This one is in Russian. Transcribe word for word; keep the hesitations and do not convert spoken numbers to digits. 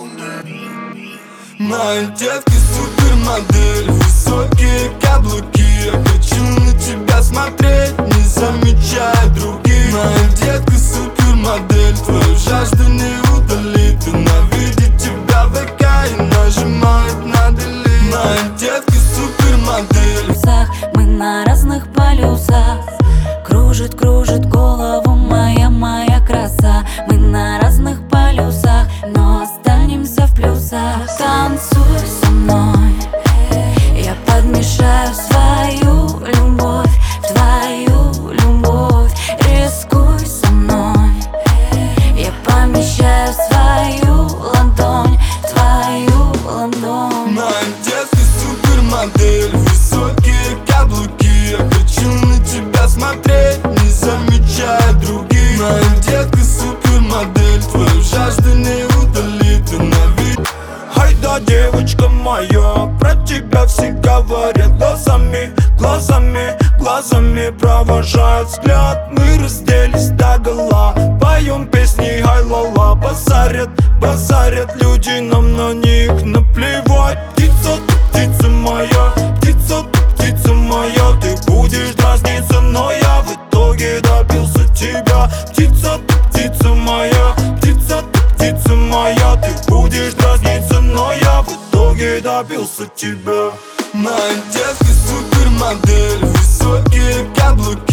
Моя детка супермодель, высокие каблуки. Я хочу на тебя смотреть, не замечая других. Моя детка супермодель, твою жажду не удалит. Она видит тебя в ВК и нажимает на delete. Моя детка супермодель. Мы на разных полюсах. Кружит, кружит голову моя, моя краса. Мы на разных полюсах, но останемся в плюсах. Танцуй со мной, я подмешаю свою любовь в твою любовь. Рискуй со мной, я помещаю свою ладонь в твою ладонь. Моя детка супермодель, высокие каблуки. Я хочу на тебя смотреть, не замечая других. Моя детка супермодель, твою жажду не удалит. Она видит. Ай да, девочка моя, про тебя все говорят глазами, глазами, глазами провожают взгляд. Мы разделись догола, поем песни ай-ла-ла. Базарят, базарят люди, нам на них наплевать. Птица, ты птица моя, птица, ты птица моя. Ты будешь дразниться, но я в итоге добился тебя. Птица, ты птица моя, птица, ты птица моя. Ты будешь дразниться, но я в итоге добился тебя. Моя детка супермодель, высокие каблуки.